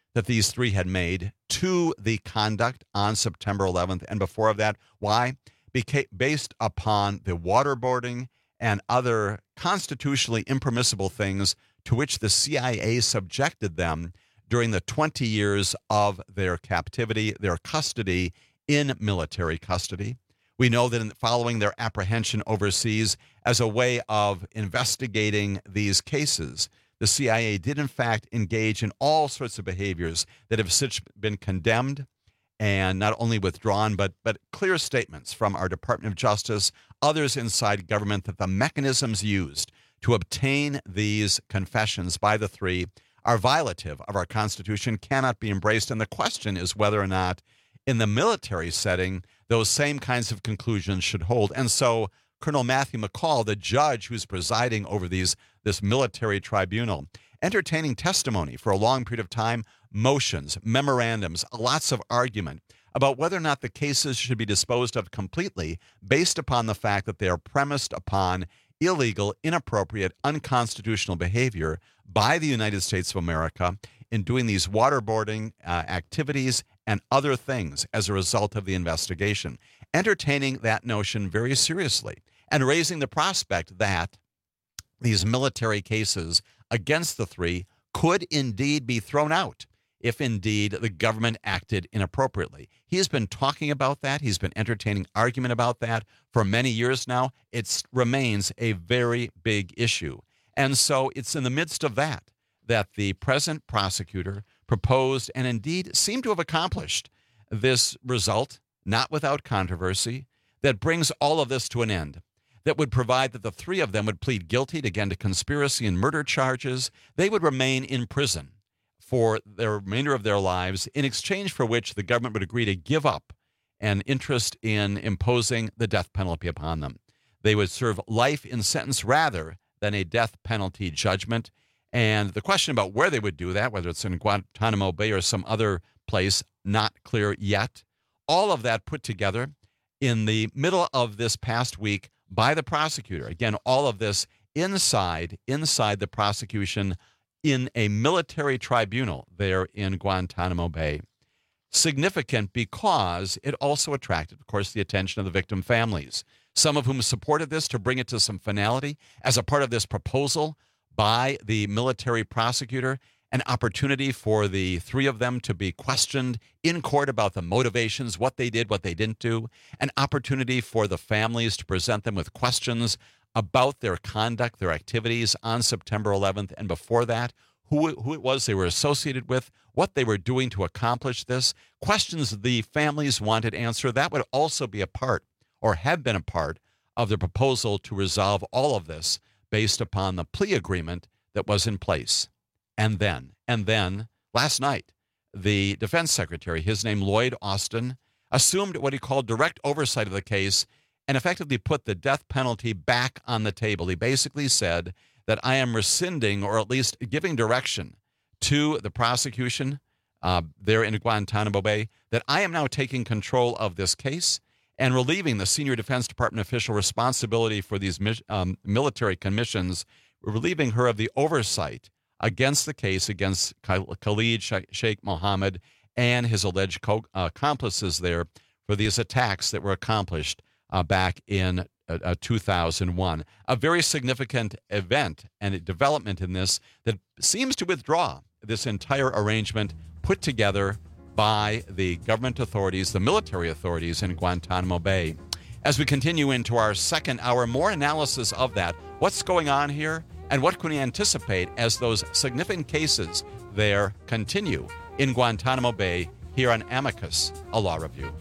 [SPEAKER 15] that these three had made to the conduct on September eleventh and before that. Why? Beca- based upon the waterboarding and other constitutionally impermissible things to which the C I A subjected them during the twenty years of their captivity, their custody in military custody. We know that in following their apprehension overseas as a way of investigating these cases, the C I A did in fact engage in all sorts of behaviors that have since been condemned and not only withdrawn, but but clear statements from our Department of Justice, others inside government, that the mechanisms used to obtain these confessions by the three are violative of our Constitution, cannot be embraced. And the question is whether or not in the military setting, those same kinds of conclusions should hold. And so Colonel Matthew McCall, the judge who's presiding over these this military tribunal, entertaining testimony for a long period of time, motions, memorandums, lots of argument about whether or not the cases should be disposed of completely based upon the fact that they are premised upon illegal, inappropriate, unconstitutional behavior by the United States of America in doing these waterboarding uh, activities and other things as a result of the investigation, entertaining that notion very seriously and raising the prospect that these military cases against the three could indeed be thrown out if indeed the government acted inappropriately. He has been talking about that. He's been entertaining argument about that for many years now. It remains a very big issue. And so it's in the midst of that that the present prosecutor proposed and indeed seemed to have accomplished this result, not without controversy, that brings all of this to an end, that would provide that the three of them would plead guilty, again, to conspiracy and murder charges. They would remain in prison for the remainder of their lives, in exchange for which the government would agree to give up an interest in imposing the death penalty upon them. They would serve life in sentence rather than a death penalty judgment. And the question about where they would do that, whether it's in Guantanamo Bay or some other place, not clear yet. All of that put together in the middle of this past week by the prosecutor. Again, all of this inside, inside the prosecution in a military tribunal there in Guantanamo Bay. Significant because it also attracted, of course, the attention of the victim families, some of whom supported this to bring it to some finality as a part of this proposal by the military prosecutor, an opportunity for the three of them to be questioned in court about the motivations, what they did, what they didn't do, an opportunity for the families to present them with questions about their conduct, their activities on September eleventh and before that, who, who it was they were associated with, what they were doing to accomplish this, questions the families wanted answered. That would also be a part, or have been a part, of the proposal to resolve all of this based upon the plea agreement that was in place. And then, and then, last night, the defense secretary, his name Lloyd Austin, assumed what he called direct oversight of the case and effectively put the death penalty back on the table. He basically said that I am rescinding, or at least giving direction to the prosecution uh, there in Guantanamo Bay, that I am now taking control of this case and relieving the senior Defense Department official responsibility for these um, military commissions, relieving her of the oversight against the case against Khalid Sheikh Mohammed and his alleged co- uh, accomplices there for these attacks that were accomplished uh, back in uh, uh, two thousand one. A very significant event and a development in this that seems to withdraw this entire arrangement put together by the government authorities, the military authorities in Guantanamo Bay. As we continue into our second hour, more analysis of that. What's going on here? And what can we anticipate as those significant cases there continue in Guantanamo Bay here on Amicus, a law review.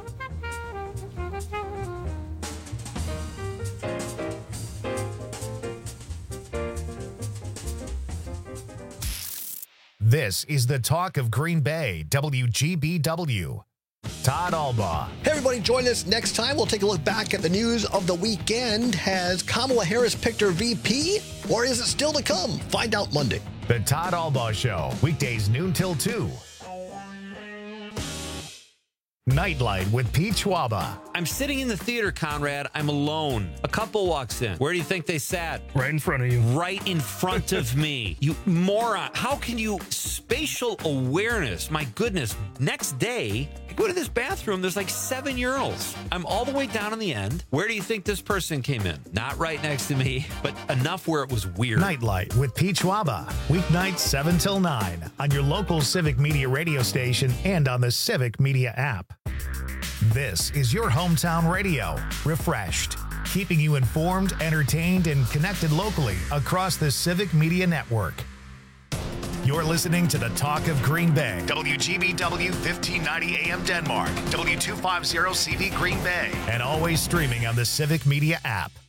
[SPEAKER 1] This is the Talk of Green Bay, W G B W. Todd Albaugh.
[SPEAKER 8] Hey, everybody, join us next time. We'll take a look back at the news of the weekend. Has Kamala Harris picked her V P, or is it still to come? Find out Monday.
[SPEAKER 1] The Todd Albaugh Show, weekdays noon till two. Nightlight with Pete Schwaba.
[SPEAKER 26] I'm sitting in the theater, Conrad. I'm alone. A couple walks in. Where do you think they sat?
[SPEAKER 3] Right in front of you.
[SPEAKER 26] Right in front of me. You moron. How can you... Spatial awareness. My goodness. Next day, I go to this bathroom. There's like seven urinals. I'm all the way down in the end. Where do you think this person came in? Not right next to me, but enough where it was weird.
[SPEAKER 1] Nightlight with Pete Schwaba. Weeknights seven till nine on your local Civic Media radio station and on the Civic Media app. This is your hometown radio. Refreshed. Keeping you informed, entertained, and connected locally across the Civic Media network. You're listening to the Talk of Green Bay. W G B W fifteen ninety A M Denmark. W two fifty C V Green Bay. And always streaming on the Civic Media app.